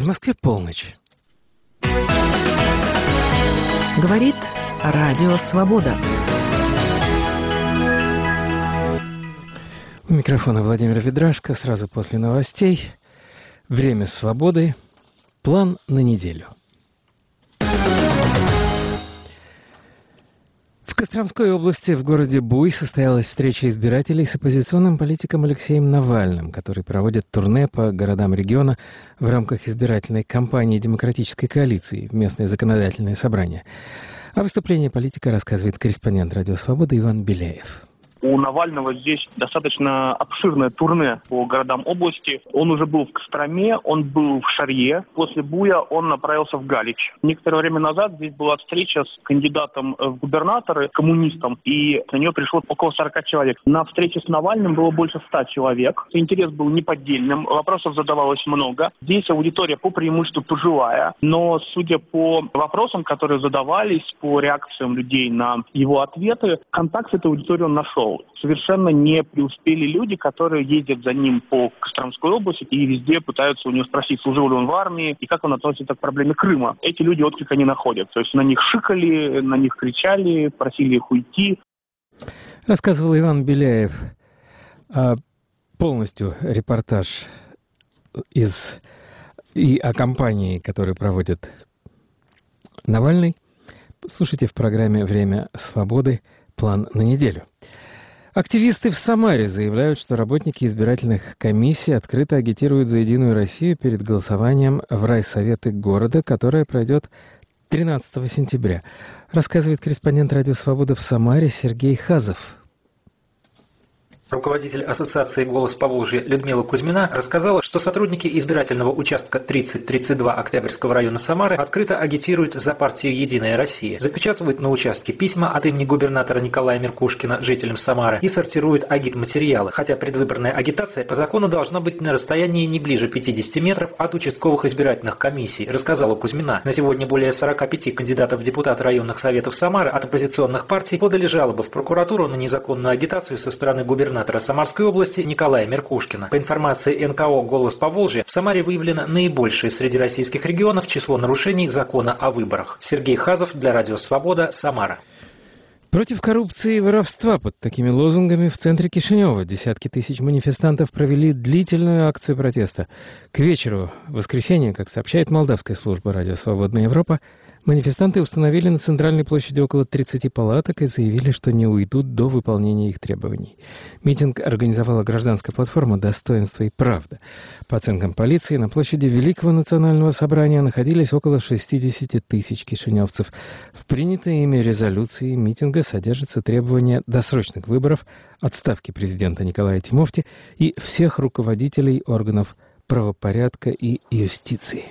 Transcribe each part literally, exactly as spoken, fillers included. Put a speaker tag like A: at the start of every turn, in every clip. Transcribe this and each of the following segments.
A: В Москве полночь.
B: Говорит Радио Свобода.
A: У микрофона Владимир Ведрашко. Сразу после новостей. Время свободы. План на неделю. В Костромской области в городе Буй состоялась встреча избирателей с оппозиционным политиком Алексеем Навальным, который проводит турне по городам региона в рамках избирательной кампании Демократической коалиции в местное законодательное собрание. О выступлении политика рассказывает корреспондент Радио Свобода Иван Беляев.
C: У Навального здесь достаточно обширное турне по городам области. Он уже был в Костроме, он был в Шарье. После Буя он направился в Галич. Некоторое время назад здесь была встреча с кандидатом в губернаторы, коммунистом, и на нее пришло около сорока человек. На встрече с Навальным было больше ста человек. Интерес был неподдельным, вопросов задавалось много. Здесь аудитория по преимуществу пожилая, но судя по вопросам, которые задавались, по реакциям людей на его ответы, контакт с этой аудиторией он нашел. Совершенно не преуспели люди, которые ездят за ним по Костромской области и везде пытаются у него спросить, служил ли он в армии и как он относится к проблеме Крыма. Эти люди отклика не находят. То есть на них шикали, на них кричали, просили их уйти.
A: Рассказывал Иван Беляев. А полностью репортаж из и о кампании, которую проводит Навальный, слушайте в программе «Время свободы. План на неделю». Активисты в Самаре заявляют, что работники избирательных комиссий открыто агитируют за «Единую Россию» перед голосованием в райсоветы города, которое пройдет тринадцатого сентября. Рассказывает корреспондент Радио Свобода в Самаре Сергей Хазов.
D: Руководитель ассоциации «Голос Поволжья» Людмила Кузьмина рассказала, что сотрудники избирательного участка тридцать тридцать два Октябрьского района Самары открыто агитируют за партию «Единая Россия», запечатывают на участке письма от имени губернатора Николая Меркушкина жителям Самары и сортируют агитматериалы, хотя предвыборная агитация по закону должна быть на расстоянии не ближе пятидесяти метров от участковых избирательных комиссий, рассказала Кузьмина. На сегодня более сорока пяти кандидатов в депутаты районных советов Самары от оппозиционных партий подали жалобы в прокуратуру на незаконную агитацию со стороны губернатора Самарской области Николая Меркушкина. По информации эн ка о «Голос Поволжья», в Самаре выявлено наибольшее среди российских регионов число нарушений закона о выборах. Сергей Хазов для Радио Свобода, Самара.
A: Против коррупции и воровства под такими лозунгами в центре Кишинева десятки тысяч манифестантов провели длительную акцию протеста. К вечеру в воскресенье, как сообщает молдавская служба «Радио Свободная Европа», манифестанты установили на центральной площади около тридцати палаток и заявили, что не уйдут до выполнения их требований. Митинг организовала гражданская платформа «Достоинство и правда». По оценкам полиции, на площади Великого национального собрания находились около шестидесяти тысяч кишиневцев. В принятой ими резолюции митинга содержатся требования досрочных выборов, отставки президента Николая Тимофти и всех руководителей органов правопорядка и юстиции.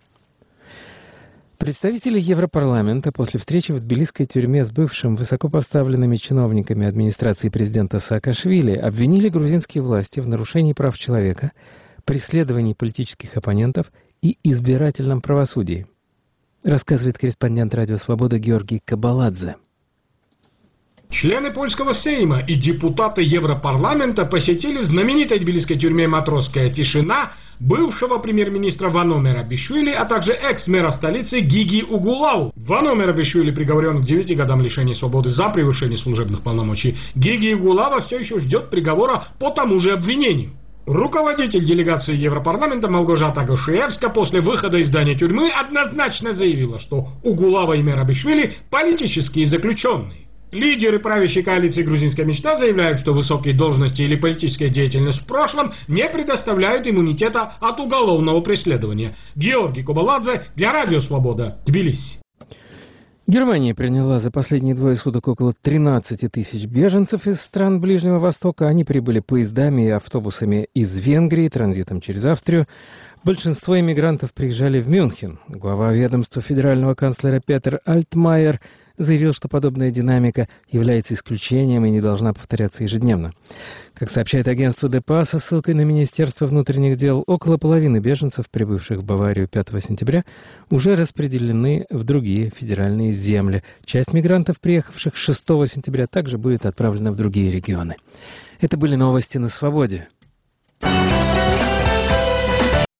A: Представители Европарламента после встречи в тбилисской тюрьме с бывшим высокопоставленными чиновниками администрации президента Саакашвили обвинили грузинские власти в нарушении прав человека, преследовании политических оппонентов и избирательном правосудии. Рассказывает корреспондент Радио Свобода Георгий Кабаладзе.
E: Члены польского Сейма и депутаты Европарламента посетили в знаменитой тбилисской тюрьме «Матросская тишина» бывшего премьер-министра Вано Мерабишвили, а также экс-мэра столицы Гиги Угулау. Вано Мерабишвили приговорен к девяти годам лишения свободы за превышение служебных полномочий. Гиги Угулава все еще ждет приговора по тому же обвинению. Руководитель делегации Европарламента Малгожата Гошиевска после выхода из здания тюрьмы однозначно заявила, что Угулава и Мерабишвили политические заключенные. Лидеры правящей коалиции «Грузинская мечта» заявляют, что высокие должности или политическая деятельность в прошлом не предоставляют иммунитета от уголовного преследования. Георгий Кабаладзе для Радио Свобода, Тбилиси.
A: Германия приняла за последние двое суток около тринадцати тысяч беженцев из стран Ближнего Востока. Они прибыли поездами и автобусами из Венгрии, транзитом через Австрию. Большинство иммигрантов приезжали в Мюнхен. Глава ведомства федерального канцлера Петер Альтмайер заявил, что подобная динамика является исключением и не должна повторяться ежедневно. Как сообщает агентство ДПА со ссылкой на Министерство внутренних дел, около половины беженцев, прибывших в Баварию пятого сентября, уже распределены в другие федеральные земли. Часть мигрантов, приехавших шестого сентября, также будет отправлена в другие регионы. Это были новости на Свободе.